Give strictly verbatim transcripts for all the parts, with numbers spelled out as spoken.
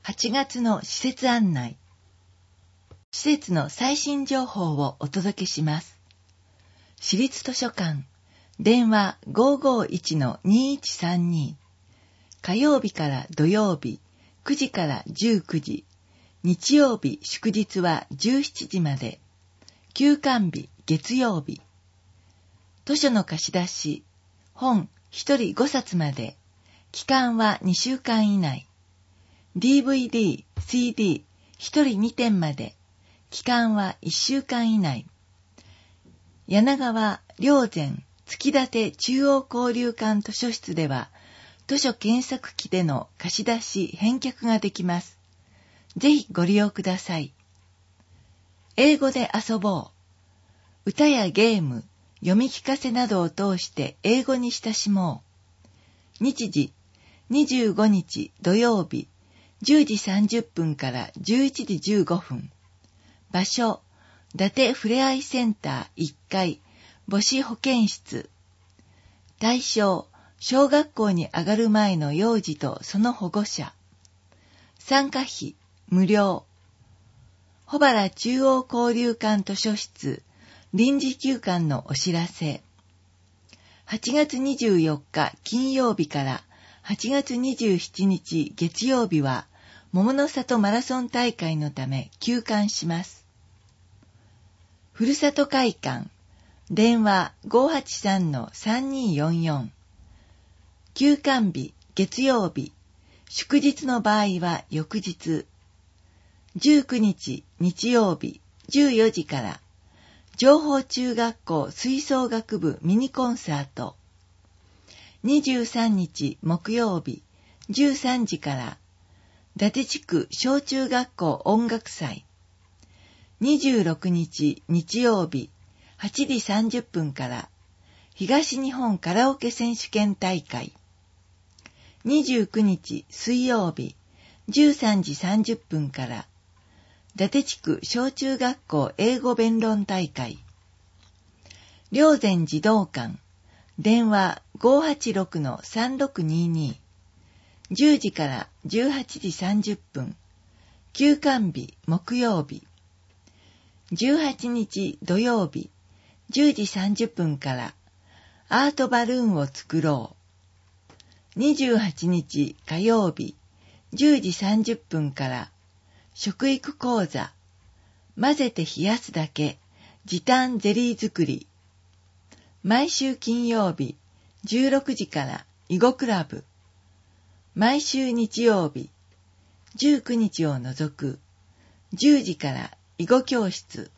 はちがつの施設案内。施設の最新情報をお届けします。市立図書館、電話 ごーごーいちのにいちさんに。火曜日から土曜日、くじからじゅうくじ。日曜日、祝日はじゅうしちじまで。休館日、月曜日。図書の貸し出し、本ひとりごさつまで。期間はにしゅうかん以内。ディーブイディー、シーディー、ひとりにてんまで。期間はいっしゅうかん以内。柳川、霊山、月立中央交流館図書室では、図書検索機での貸し出し、返却ができます。ぜひご利用ください。英語で遊ぼう。歌やゲーム、読み聞かせなどを通して英語に親しもう。日時、にじゅうごにち土曜日、じゅうじさんじゅっぷんからじゅういちじじゅうごふん。場所、伊達ふれあいセンターいっかい、母子保健室。対象、小学校に上がる前の幼児とその保護者。参加費、無料。保原中央交流館図書室、臨時休館のお知らせ。はちがつにじゅうよっか金曜日からはちがつにじゅうしちにち月曜日は、桃の里マラソン大会のため休館します。ふるさと会館、電話 ごーはちさんのさんにーよんよん。休館日、月曜日、祝日の場合は翌日。じゅうくにち日曜日、じゅうよじから、情報中学校吹奏楽部ミニコンサート。にじゅうさんにち木曜日、じゅうさんじから、伊達地区小中学校音楽祭。にじゅうろくにち日曜日、はちじさんじゅっぷんから、東日本カラオケ選手権大会。にじゅうくにち水曜日、じゅうさんじさんじゅっぷんから、伊達地区小中学校英語弁論大会。霊山児童館、電話 ごーはちろくのさんろくにーにー。じゅうじからじゅうはちじさんじゅっぷん。休館日木曜日。じゅうはちにち土曜日、じゅうじさんじゅっぷんから、アートバルーンを作ろう。にじゅうはちにち火曜日、じゅうじさんじゅっぷんから、食育講座、混ぜて冷やすだけ、時短ゼリー作り。毎週金曜日、じゅうろくじから囲碁クラブ。毎週日曜日、じゅうくにちを除く、じゅうじから囲碁教室。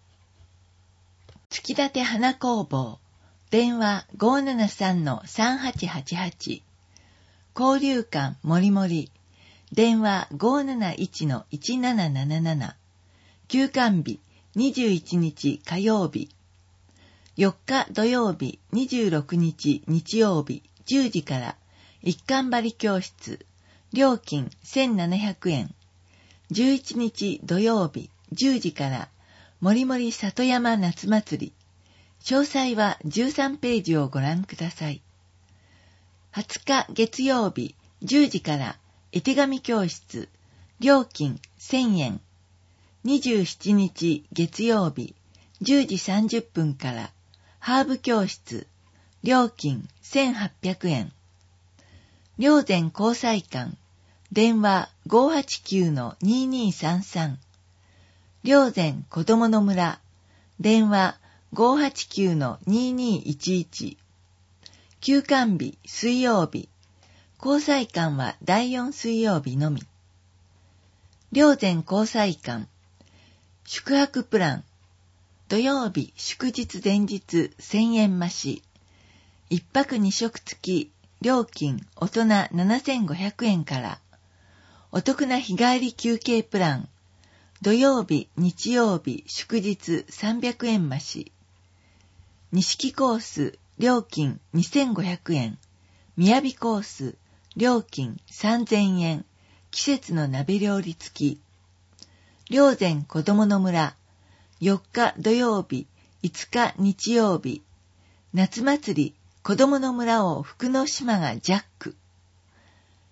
月立花工房、電話 ごーななさんのさんはちはちはち。交流館もりもり、電話 ごーなないちのいちなななななな。休館日にじゅういちにち火曜日。よっか土曜日、にじゅうろくにち日曜日、じゅうじから一貫張り教室。料金せんななひゃくえん。じゅういちにち土曜日、じゅうじからもりもり里山夏祭り。詳細はじゅうさんページをご覧ください。はつか月曜日、じゅうじから絵手紙教室。料金せんえん。にじゅうしちにち月曜日、じゅうじさんじゅっぷんからハーブ教室。料金せんはっぴゃくえん。霊山交際館。電話 ごーはちきゅうのにーにーさんさん。霊山子どもの村。電話 ごーはちきゅうのにーにーいちいち。休館日水曜日。交際館はだいよん水曜日のみ。霊山交際館。宿泊プラン。土曜日祝日前日せんえん増し。一泊二食付き。料金大人ななせんごひゃくえんから。お得な日帰り休憩プラン。土曜日、日曜日、祝日さんびゃくえん増し。西コース、料金にせんごひゃくえん。雅コース、料金さんぜんえん。季節の鍋料理付き。霊山子どもの村。よっか土曜日、いつか日曜日。夏祭り、子どもの村を福の島がジャック。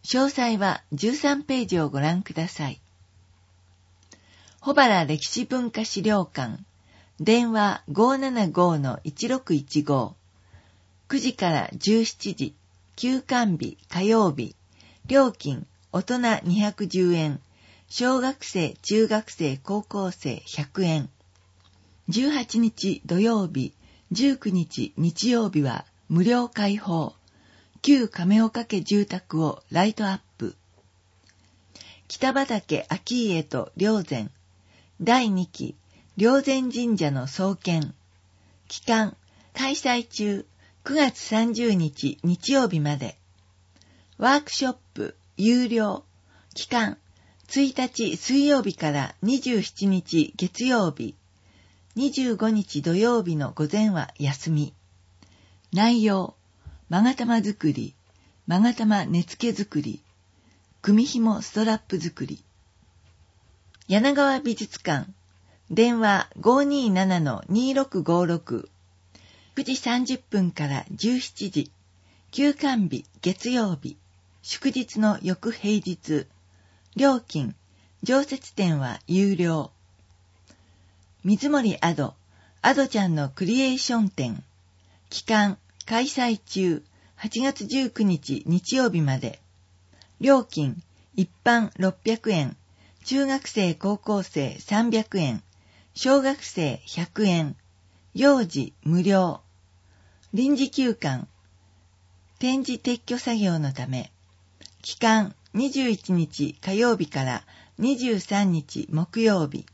詳細はじゅうさんページをご覧ください。保原歴史文化資料館、電話 ごーななごーいちろくいちご、くじからじゅうしちじ、休館日火曜日、料金大人にひゃくじゅうえん、小学生、中学生、高校生ひゃくえん。じゅうはちにち土曜日、じゅうくにち日曜日は無料開放。旧亀岡家住宅をライトアップ。北畠顕家と霊山、だいにき霊山神社の創建。期間、開催中、くがつさんじゅうにち日曜日まで。ワークショップ、有料。期間、ついたち水曜日からにじゅうしちにち月曜日。にじゅうごにち土曜日の午前は休み。内容、勾玉作り、勾玉根付け作り、組紐ストラップ作り。柳川美術館、電話 ごーにーななのにーろくごーろく、くじさんじゅっぷんからじゅうしちじ、休館日月曜日、祝日の翌平日、料金、常設展は有料。水森アド、アドちゃんのクリエーション展。期間、開催中、はちがつじゅうくにち日曜日まで。料金、一般ろっぴゃくえん、中学生高校生さんびゃくえん、小学生ひゃくえん、幼児無料。臨時休館、展示撤去作業のため。期間、にじゅういちにち火曜日からにじゅうさんにち木曜日。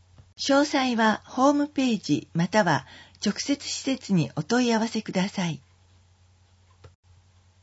詳細はホームページまたは直接施設にお問い合わせください。